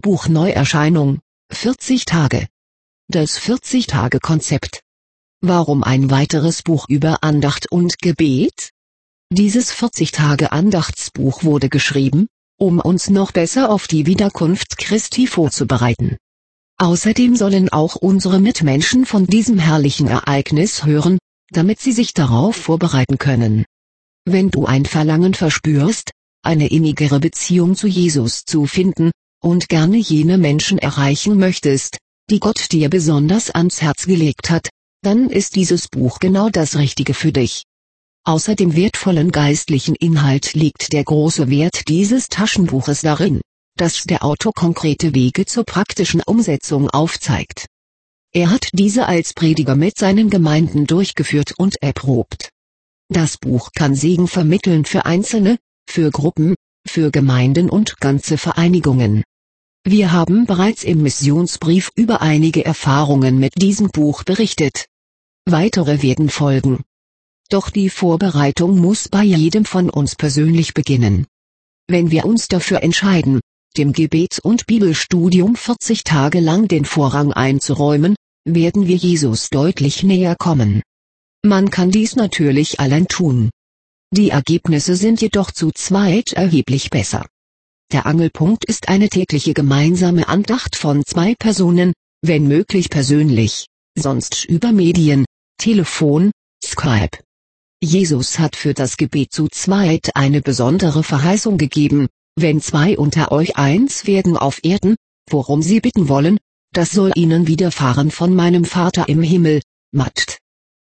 Buchneuerscheinung, 40 Tage. Das 40-Tage-Konzept. Warum ein weiteres Buch über Andacht und Gebet? Dieses 40-Tage-Andachtsbuch wurde geschrieben, um uns noch besser auf die Wiederkunft Christi vorzubereiten. Außerdem sollen auch unsere Mitmenschen von diesem herrlichen Ereignis hören, damit sie sich darauf vorbereiten können. Wenn du ein Verlangen verspürst, eine innigere Beziehung zu Jesus zu finden, und gerne jene Menschen erreichen möchtest, die Gott dir besonders ans Herz gelegt hat, dann ist dieses Buch genau das Richtige für dich. Außer dem wertvollen geistlichen Inhalt liegt der große Wert dieses Taschenbuches darin, dass der Autor konkrete Wege zur praktischen Umsetzung aufzeigt. Er hat diese als Prediger mit seinen Gemeinden durchgeführt und erprobt. Das Buch kann Segen vermitteln für Einzelne, für Gruppen, für Gemeinden und ganze Vereinigungen. Wir haben bereits im Missionsbrief über einige Erfahrungen mit diesem Buch berichtet. Weitere werden folgen. Doch die Vorbereitung muss bei jedem von uns persönlich beginnen. Wenn wir uns dafür entscheiden, dem Gebet und Bibelstudium 40 Tage lang den Vorrang einzuräumen, werden wir Jesus deutlich näher kommen. Man kann dies natürlich allein tun. Die Ergebnisse sind jedoch zu zweit erheblich besser. Der Angelpunkt ist eine tägliche gemeinsame Andacht von 2 Personen, wenn möglich persönlich, sonst über Medien, Telefon, Skype. Jesus hat für das Gebet zu zweit eine besondere Verheißung gegeben: Wenn 2 unter euch eins werden auf Erden, worum sie bitten wollen, das soll ihnen widerfahren von meinem Vater im Himmel. Matt.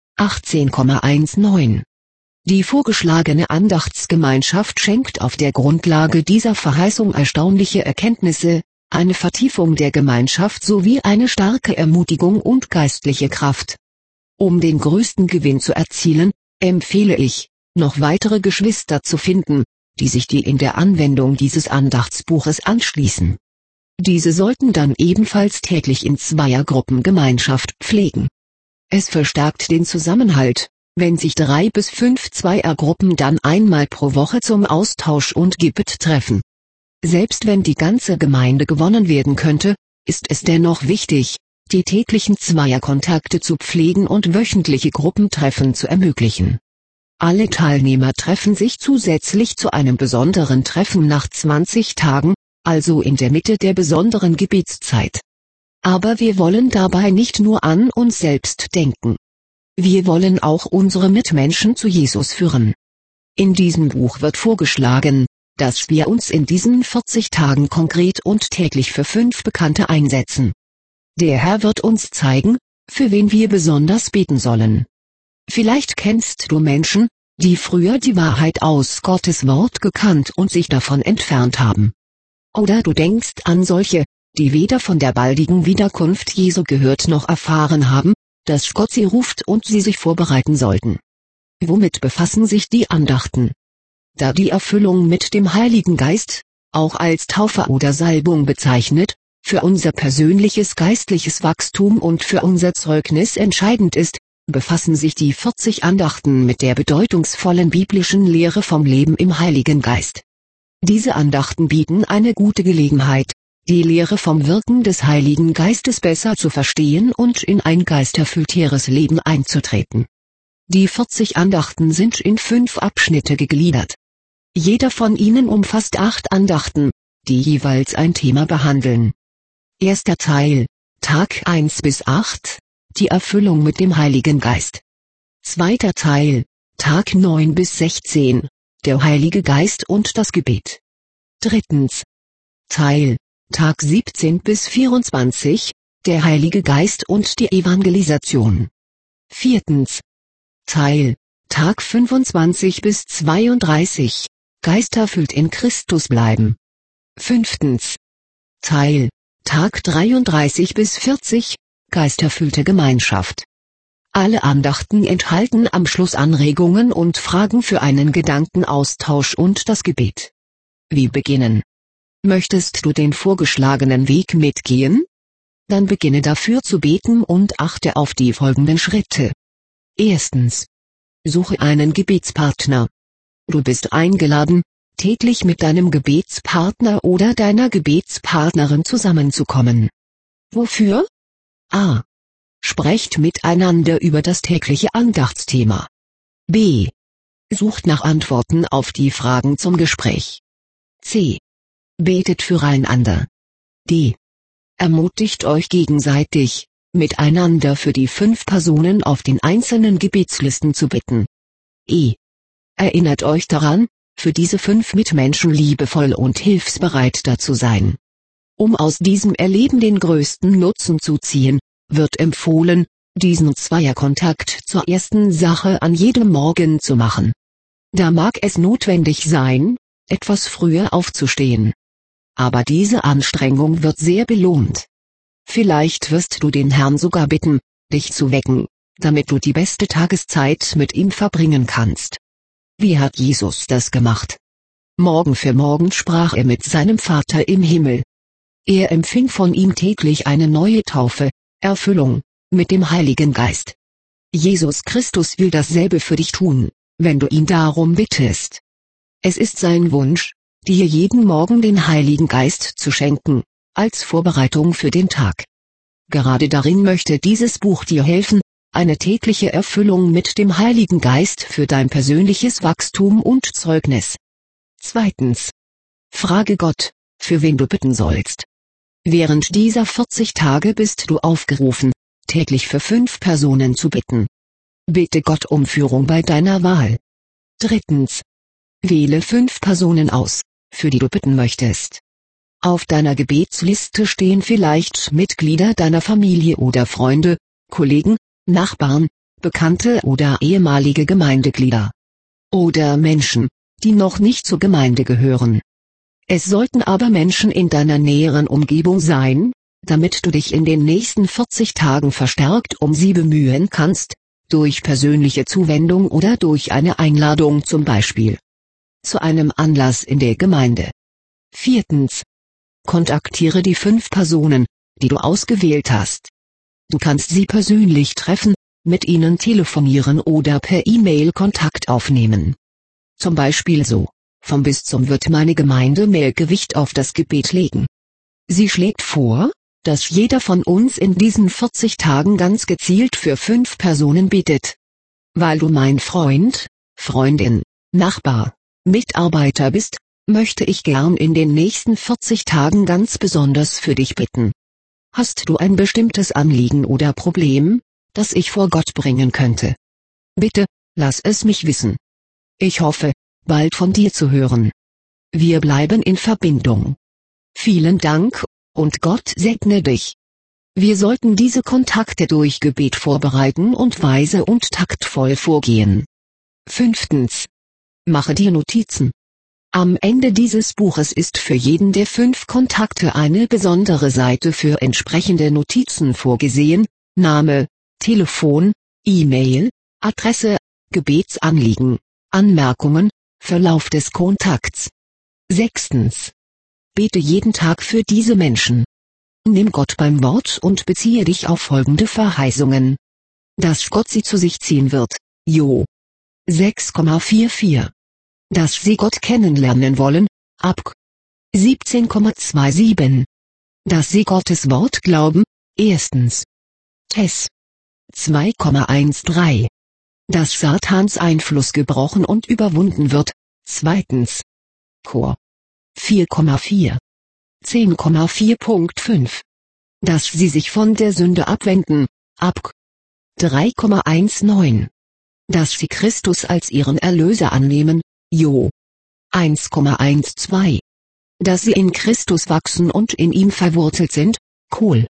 18,19. Die vorgeschlagene Andachtsgemeinschaft schenkt auf der Grundlage dieser Verheißung erstaunliche Erkenntnisse, eine Vertiefung der Gemeinschaft sowie eine starke Ermutigung und geistliche Kraft. Um den größten Gewinn zu erzielen, empfehle ich, noch weitere Geschwister zu finden, die sich in der Anwendung dieses Andachtsbuches anschließen. Diese sollten dann ebenfalls täglich in Zweiergruppen Gemeinschaft pflegen. Es verstärkt den Zusammenhalt, wenn sich 3 bis 5 Zweiergruppen dann einmal pro Woche zum Austausch und Gebet treffen. Selbst wenn die ganze Gemeinde gewonnen werden könnte, ist es dennoch wichtig, die täglichen Zweierkontakte zu pflegen und wöchentliche Gruppentreffen zu ermöglichen. Alle Teilnehmer treffen sich zusätzlich zu einem besonderen Treffen nach 20 Tagen, also in der Mitte der besonderen Gebetszeit. Aber wir wollen dabei nicht nur an uns selbst denken. Wir wollen auch unsere Mitmenschen zu Jesus führen. In diesem Buch wird vorgeschlagen, dass wir uns in diesen 40 Tagen konkret und täglich für 5 Bekannte einsetzen. Der Herr wird uns zeigen, für wen wir besonders beten sollen. Vielleicht kennst du Menschen, die früher die Wahrheit aus Gottes Wort gekannt und sich davon entfernt haben. Oder du denkst an solche, die weder von der baldigen Wiederkunft Jesu gehört noch erfahren haben, dass Gott sie ruft und sie sich vorbereiten sollten. Womit befassen sich die Andachten? Da die Erfüllung mit dem Heiligen Geist, auch als Taufe oder Salbung bezeichnet, für unser persönliches geistliches Wachstum und für unser Zeugnis entscheidend ist, befassen sich die 40 Andachten mit der bedeutungsvollen biblischen Lehre vom Leben im Heiligen Geist. Diese Andachten bieten eine gute Gelegenheit, die Lehre vom Wirken des Heiligen Geistes besser zu verstehen und in ein geisterfüllteres Leben einzutreten. Die 40 Andachten sind in 5 Abschnitte gegliedert. Jeder von ihnen umfasst 8 Andachten, die jeweils ein Thema behandeln. Erster Teil, Tag 1 bis 8, die Erfüllung mit dem Heiligen Geist. Zweiter Teil, Tag 9 bis 16, der Heilige Geist und das Gebet. Drittens Teil, Tag 17 bis 24, der Heilige Geist und die Evangelisation. Viertens Teil, Tag 25 bis 32, geisterfüllt in Christus bleiben. Fünftens Teil, Tag 33 bis 40, geisterfüllte Gemeinschaft. Alle Andachten enthalten am Schluss Anregungen und Fragen für einen Gedankenaustausch und das Gebet. Wie beginnen? Möchtest du den vorgeschlagenen Weg mitgehen? Dann beginne dafür zu beten und achte auf die folgenden Schritte. Erstens. Suche einen Gebetspartner. Du bist eingeladen, täglich mit deinem Gebetspartner oder deiner Gebetspartnerin zusammenzukommen. Wofür? A. Sprecht miteinander über das tägliche Andachtsthema. B. Sucht nach Antworten auf die Fragen zum Gespräch. C. Betet füreinander. D. Ermutigt euch gegenseitig, miteinander für die 5 Personen auf den einzelnen Gebetslisten zu bitten. E. Erinnert euch daran, für diese 5 Mitmenschen liebevoll und hilfsbereit da zu sein. Um aus diesem Erleben den größten Nutzen zu ziehen, wird empfohlen, diesen Zweierkontakt zur ersten Sache an jedem Morgen zu machen. Da mag es notwendig sein, etwas früher aufzustehen. Aber diese Anstrengung wird sehr belohnt. Vielleicht wirst du den Herrn sogar bitten, dich zu wecken, damit du die beste Tageszeit mit ihm verbringen kannst. Wie hat Jesus das gemacht? Morgen für morgen sprach er mit seinem Vater im Himmel. Er empfing von ihm täglich eine neue Taufe, Erfüllung, mit dem Heiligen Geist. Jesus Christus will dasselbe für dich tun, wenn du ihn darum bittest. Es ist sein Wunsch, dir jeden Morgen den Heiligen Geist zu schenken, als Vorbereitung für den Tag. Gerade darin möchte dieses Buch dir helfen, eine tägliche Erfüllung mit dem Heiligen Geist für dein persönliches Wachstum und Zeugnis. Zweitens. Frage Gott, für wen du bitten sollst. Während dieser 40 Tage bist du aufgerufen, täglich für 5 Personen zu bitten. Bitte Gott um Führung bei deiner Wahl. Drittens. Wähle 5 Personen aus, für die du bitten möchtest. Auf deiner Gebetsliste stehen vielleicht Mitglieder deiner Familie oder Freunde, Kollegen, Nachbarn, Bekannte oder ehemalige Gemeindeglieder. Oder Menschen, die noch nicht zur Gemeinde gehören. Es sollten aber Menschen in deiner näheren Umgebung sein, damit du dich in den nächsten 40 Tagen verstärkt um sie bemühen kannst, durch persönliche Zuwendung oder durch eine Einladung zum Beispiel zu einem Anlass in der Gemeinde. Viertens. Kontaktiere die 5 Personen, die du ausgewählt hast. Du kannst sie persönlich treffen, mit ihnen telefonieren oder per E-Mail Kontakt aufnehmen. Zum Beispiel so: Vom Bistum wird meine Gemeinde mehr Gewicht auf das Gebet legen. Sie schlägt vor, dass jeder von uns in diesen 40 Tagen ganz gezielt für 5 Personen betet. Weil du mein Freund, Freundin, Nachbar, Mitarbeiter bist, möchte ich gern in den nächsten 40 Tagen ganz besonders für dich bitten. Hast du ein bestimmtes Anliegen oder Problem, das ich vor Gott bringen könnte? Bitte, lass es mich wissen. Ich hoffe, bald von dir zu hören. Wir bleiben in Verbindung. Vielen Dank, und Gott segne dich. Wir sollten diese Kontakte durch Gebet vorbereiten und weise und taktvoll vorgehen. Fünftens. Mache dir Notizen. Am Ende dieses Buches ist für jeden der 5 Kontakte eine besondere Seite für entsprechende Notizen vorgesehen: Name, Telefon, E-Mail, Adresse, Gebetsanliegen, Anmerkungen, Verlauf des Kontakts. Sechstens. Bete jeden Tag für diese Menschen. Nimm Gott beim Wort und beziehe dich auf folgende Verheißungen. Dass Gott sie zu sich ziehen wird, Jo. 6,44. Dass sie Gott kennenlernen wollen, Ab. 17,27. Dass sie Gottes Wort glauben, erstens. Tes. 2,13. Dass Satans Einfluss gebrochen und überwunden wird, zweitens. Chor. 4,4. 10,4.5. Dass sie sich von der Sünde abwenden, Ab. 3,19. Dass sie Christus als ihren Erlöser annehmen, Jo. 1,12. Dass sie in Christus wachsen und in ihm verwurzelt sind, Kol.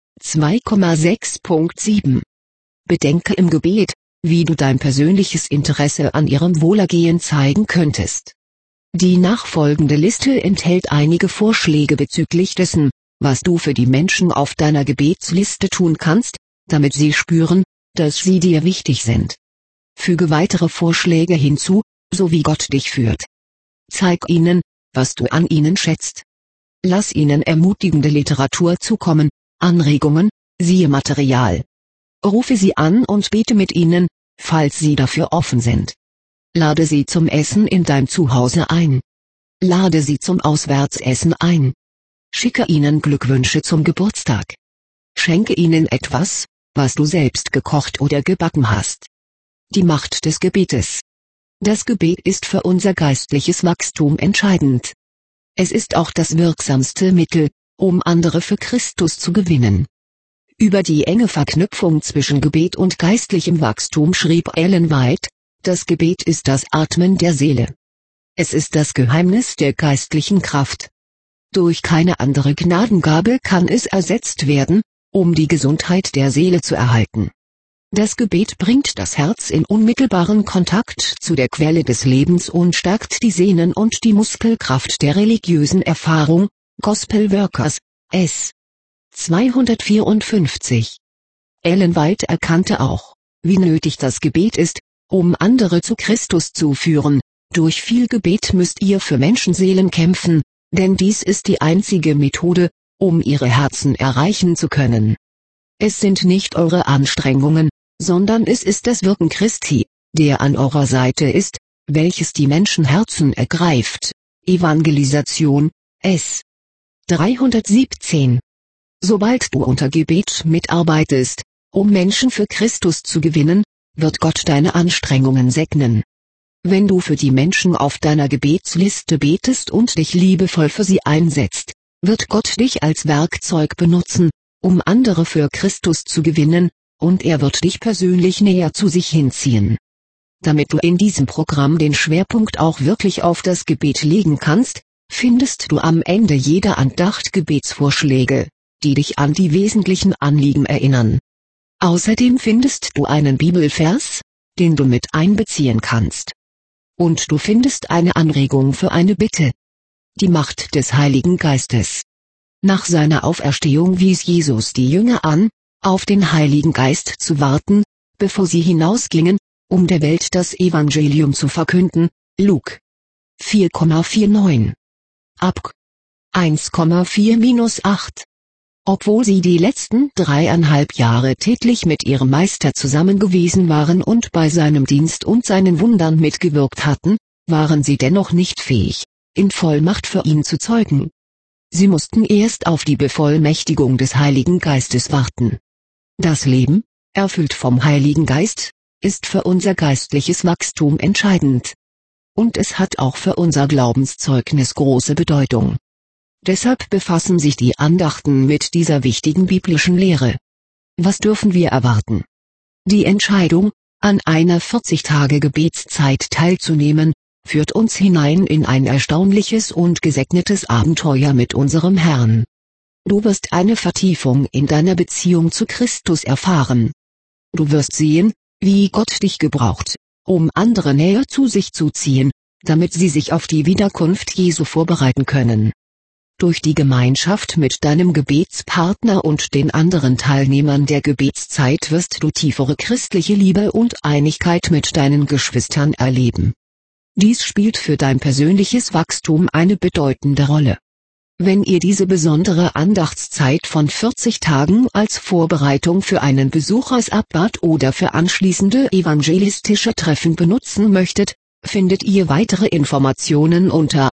2,6.7. Bedenke im Gebet, wie du dein persönliches Interesse an ihrem Wohlergehen zeigen könntest. Die nachfolgende Liste enthält einige Vorschläge bezüglich dessen, was du für die Menschen auf deiner Gebetsliste tun kannst, damit sie spüren, dass sie dir wichtig sind. Füge weitere Vorschläge hinzu, so wie Gott dich führt. Zeig ihnen, was du an ihnen schätzt. Lass ihnen ermutigende Literatur zukommen, Anregungen, siehe Material. Rufe sie an und bete mit ihnen, falls sie dafür offen sind. Lade sie zum Essen in dein Zuhause ein. Lade sie zum Auswärtsessen ein. Schicke ihnen Glückwünsche zum Geburtstag. Schenke ihnen etwas, was du selbst gekocht oder gebacken hast. Die Macht des Gebetes. Das Gebet ist für unser geistliches Wachstum entscheidend. Es ist auch das wirksamste Mittel, um andere für Christus zu gewinnen. Über die enge Verknüpfung zwischen Gebet und geistlichem Wachstum schrieb Ellen White: Das Gebet ist das Atmen der Seele. Es ist das Geheimnis der geistlichen Kraft. Durch keine andere Gnadengabe kann es ersetzt werden, um die Gesundheit der Seele zu erhalten. Das Gebet bringt das Herz in unmittelbaren Kontakt zu der Quelle des Lebens und stärkt die Sehnen und die Muskelkraft der religiösen Erfahrung. Gospel Workers, S. 254. Ellen White erkannte auch, wie nötig das Gebet ist, um andere zu Christus zu führen. Durch viel Gebet müsst ihr für Menschenseelen kämpfen, denn dies ist die einzige Methode, um ihre Herzen erreichen zu können. Es sind nicht eure Anstrengungen, sondern es ist das Wirken Christi, der an eurer Seite ist, welches die Menschenherzen ergreift. Evangelisation, S. 317. Sobald du unter Gebet mitarbeitest, um Menschen für Christus zu gewinnen, wird Gott deine Anstrengungen segnen. Wenn du für die Menschen auf deiner Gebetsliste betest und dich liebevoll für sie einsetzt, wird Gott dich als Werkzeug benutzen, um andere für Christus zu gewinnen, und er wird dich persönlich näher zu sich hinziehen. Damit du in diesem Programm den Schwerpunkt auch wirklich auf das Gebet legen kannst, findest du am Ende jeder Andacht Gebetsvorschläge, die dich an die wesentlichen Anliegen erinnern. Außerdem findest du einen Bibelvers, den du mit einbeziehen kannst. Und du findest eine Anregung für eine Bitte. Die Macht des Heiligen Geistes. Nach seiner Auferstehung wies Jesus die Jünger an, auf den Heiligen Geist zu warten, bevor sie hinausgingen, um der Welt das Evangelium zu verkünden. Luke 4,49. Ab 1,4-8. Obwohl sie die letzten 3,5 Jahre täglich mit ihrem Meister zusammen gewesen waren und bei seinem Dienst und seinen Wundern mitgewirkt hatten, waren sie dennoch nicht fähig, in Vollmacht für ihn zu zeugen. Sie mussten erst auf die Bevollmächtigung des Heiligen Geistes warten. Das Leben, erfüllt vom Heiligen Geist, ist für unser geistliches Wachstum entscheidend. Und es hat auch für unser Glaubenszeugnis große Bedeutung. Deshalb befassen sich die Andachten mit dieser wichtigen biblischen Lehre. Was dürfen wir erwarten? Die Entscheidung, an einer 40-Tage-Gebetszeit teilzunehmen, führt uns hinein in ein erstaunliches und gesegnetes Abenteuer mit unserem Herrn. Du wirst eine Vertiefung in deiner Beziehung zu Christus erfahren. Du wirst sehen, wie Gott dich gebraucht, um andere näher zu sich zu ziehen, damit sie sich auf die Wiederkunft Jesu vorbereiten können. Durch die Gemeinschaft mit deinem Gebetspartner und den anderen Teilnehmern der Gebetszeit wirst du tiefere christliche Liebe und Einigkeit mit deinen Geschwistern erleben. Dies spielt für dein persönliches Wachstum eine bedeutende Rolle. Wenn ihr diese besondere Andachtszeit von 40 Tagen als Vorbereitung für einen Besuch als Abbat oder für anschließende evangelistische Treffen benutzen möchtet, findet ihr weitere Informationen unter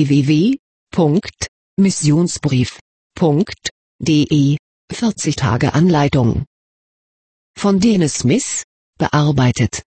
www.missionsbrief.de 40 Tage Anleitung. Von Dennis Smith, bearbeitet.